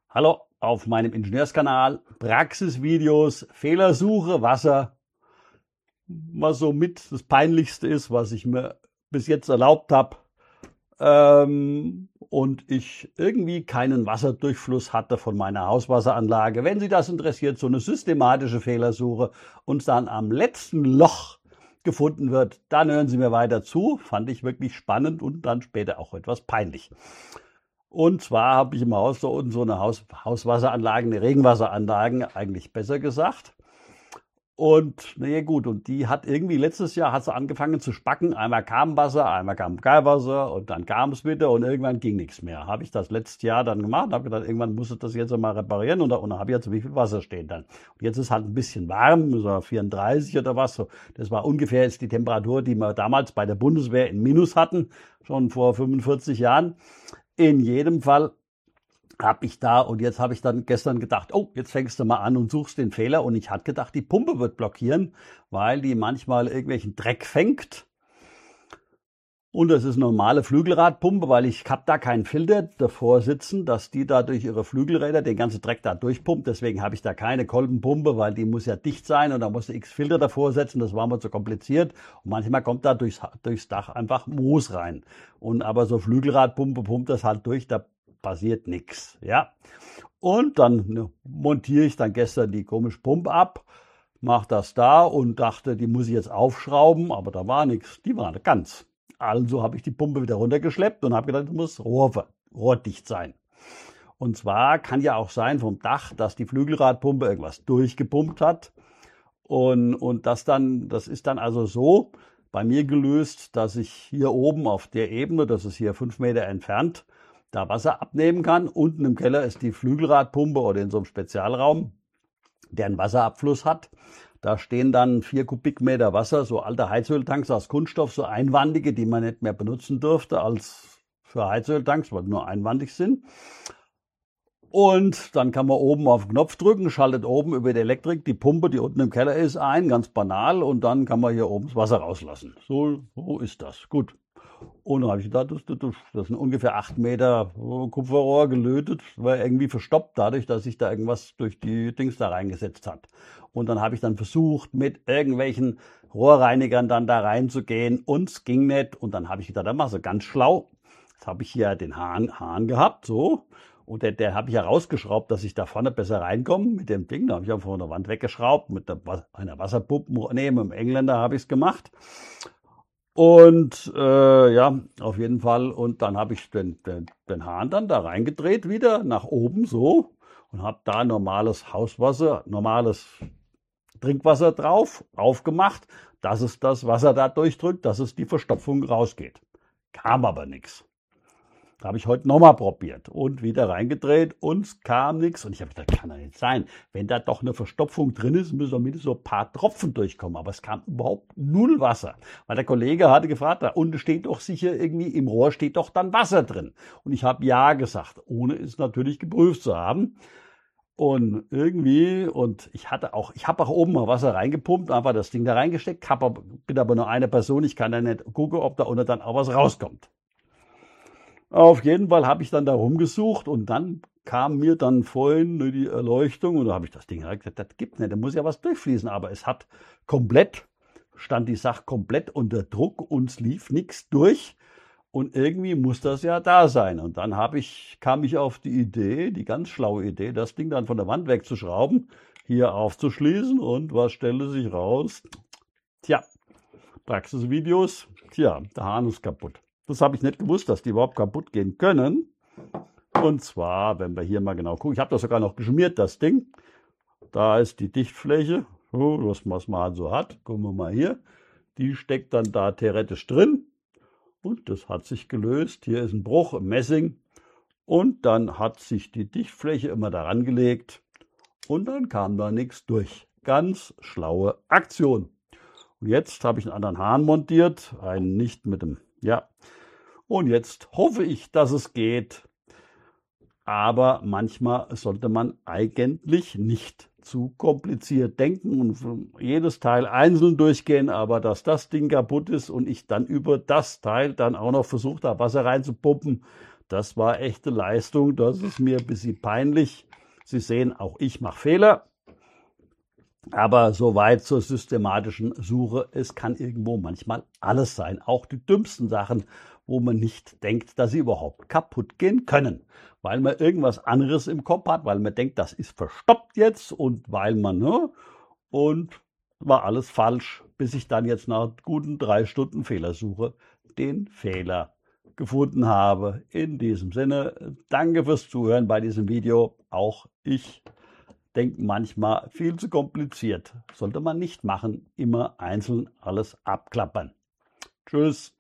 Hallo auf meinem Ingenieurskanal, Praxisvideos, Fehlersuche, Wasser, was so mit das Peinlichste ist, was ich mir bis jetzt erlaubt habe. Und ich irgendwie keinen Wasserdurchfluss hatte von meiner Hauswasseranlage. Wenn Sie das interessiert, so eine systematische Fehlersuche und dann am letzten Loch gefunden wird, dann hören Sie mir weiter zu. Fand ich wirklich spannend und dann später auch etwas peinlich. Und zwar habe ich im Haus da unten so eine Hauswasseranlage, eine Regenwasseranlage, eigentlich besser gesagt. Und naja gut, und die hat irgendwie letztes Jahr hat sie angefangen zu spacken. Einmal kam Wasser, einmal kam kein Wasser und dann kam es wieder und irgendwann ging nichts mehr. Habe ich das letztes Jahr dann gemacht, habe gedacht, irgendwann muss ich das jetzt mal reparieren und da habe ich jetzt wie viel Wasser stehen dann. Und jetzt ist halt ein bisschen warm, so 34 oder was. So. Das war ungefähr jetzt die Temperatur, die wir damals bei der Bundeswehr in Minus hatten, schon vor 45 Jahren. In jedem Fall habe ich da und jetzt habe ich dann gestern gedacht, oh, jetzt fängst du mal an und suchst den Fehler und ich hatte gedacht, die Pumpe wird blockieren, weil die manchmal irgendwelchen Dreck fängt. Und das ist eine normale Flügelradpumpe, weil ich habe da keinen Filter davor sitzen, dass die da durch ihre Flügelräder den ganzen Dreck da durchpumpt. Deswegen habe ich da keine Kolbenpumpe, weil die muss ja dicht sein und da musst du x Filter davor setzen. Das war mir zu kompliziert. Und manchmal kommt da durchs Dach einfach Moos rein. Und aber so Flügelradpumpe pumpt das halt durch, da passiert nichts. Ja. Und dann montiere ich dann gestern die komische Pumpe ab, mache das da und dachte, die muss ich jetzt aufschrauben, aber da war nichts. Die war ganz. Also habe ich die Pumpe wieder runtergeschleppt und habe gedacht, das muss rohrdicht sein. Und zwar kann ja auch sein vom Dach, dass die Flügelradpumpe irgendwas durchgepumpt hat. Und das ist dann also so bei mir gelöst, dass ich hier oben auf der Ebene, das ist hier 5 Meter entfernt, da Wasser abnehmen kann. Unten im Keller ist die Flügelradpumpe oder in so einem Spezialraum, der einen Wasserabfluss hat. Da stehen dann 4 Kubikmeter Wasser, so alte Heizöltanks aus Kunststoff, so einwandige, die man nicht mehr benutzen dürfte als für Heizöltanks, weil nur einwandig sind. Und dann kann man oben auf den Knopf drücken, schaltet oben über die Elektrik die Pumpe, die unten im Keller ist, ein, ganz banal. Und dann kann man hier oben das Wasser rauslassen. So ist das. Gut. Und dann habe ich gedacht, das sind ungefähr 8 Meter Kupferrohr gelötet, war irgendwie verstoppt dadurch, dass sich da irgendwas durch die Dings da reingesetzt hat. Und dann habe ich dann versucht, mit irgendwelchen Rohrreinigern dann da reinzugehen und es ging nicht. Und dann habe ich gedacht, dann machst du ganz schlau. Jetzt habe ich hier den Hahn gehabt, so. Und der habe ich ja rausgeschraubt, dass ich da vorne besser reinkomme mit dem Ding. Da habe ich auch von der Wand weggeschraubt, mit einer Wasserpumpe, mit dem Engländer habe ich es gemacht. Und ja, auf jeden Fall. Und dann habe ich den Hahn dann da reingedreht wieder, nach oben so. Und habe da normales Hauswasser, normales Trinkwasser drauf, aufgemacht, dass es das Wasser da durchdrückt, dass es die Verstopfung rausgeht. Kam aber nichts. Da habe ich heute nochmal probiert und wieder reingedreht und es kam nichts. Und ich habe gedacht, kann doch nicht sein. Wenn da doch eine Verstopfung drin ist, müssen zumindest so ein paar Tropfen durchkommen. Aber es kam überhaupt null Wasser. Weil der Kollege hatte gefragt, da unten steht doch sicher irgendwie, im Rohr steht doch dann Wasser drin. Und ich habe ja gesagt, ohne es natürlich geprüft zu haben. Und irgendwie, und ich habe auch oben mal Wasser reingepumpt, einfach das Ding da reingesteckt, bin aber nur eine Person, ich kann da nicht gucken, ob da unten dann auch was rauskommt. Auf jeden Fall habe ich dann da rumgesucht und dann kam mir dann vorhin die Erleuchtung und da habe ich das Ding gesagt, das gibt nicht, da muss ja was durchfließen, aber es hat stand die Sache komplett unter Druck und es lief nichts durch und irgendwie muss das ja da sein. Und dann kam ich auf die Idee, die ganz schlaue Idee, das Ding dann von der Wand wegzuschrauben, hier aufzuschließen und was stellte sich raus? Tja, Praxisvideos, der Hahn ist kaputt. Das habe ich nicht gewusst, dass die überhaupt kaputt gehen können. Und zwar, wenn wir hier mal genau gucken, ich habe das sogar noch geschmiert, das Ding. Da ist die Dichtfläche, was man halt so hat. Gucken wir mal hier. Die steckt dann da theoretisch drin. Und das hat sich gelöst. Hier ist ein Bruch im Messing. Und dann hat sich die Dichtfläche immer daran gelegt. Und dann kam da nichts durch. Ganz schlaue Aktion. Und jetzt habe ich einen anderen Hahn montiert. Einen nicht mit dem, ja. Und jetzt hoffe ich, dass es geht. Aber manchmal sollte man eigentlich nicht zu kompliziert denken und jedes Teil einzeln durchgehen. Aber dass das Ding kaputt ist und ich dann über das Teil dann auch noch versucht habe, Wasser reinzupumpen, das war echte Leistung. Das ist mir ein bisschen peinlich. Sie sehen, auch ich mache Fehler. Aber soweit zur systematischen Suche. Es kann irgendwo manchmal alles sein. Auch die dümmsten Sachen, wo man nicht denkt, dass sie überhaupt kaputt gehen können. Weil man irgendwas anderes im Kopf hat, weil man denkt, das ist verstoppt jetzt und weil man, ne? Und war alles falsch, bis ich dann jetzt nach guten 3 Stunden Fehlersuche den Fehler gefunden habe. In diesem Sinne, danke fürs Zuhören bei diesem Video. Auch ich denke manchmal viel zu kompliziert. Sollte man nicht machen, immer einzeln alles abklappern. Tschüss.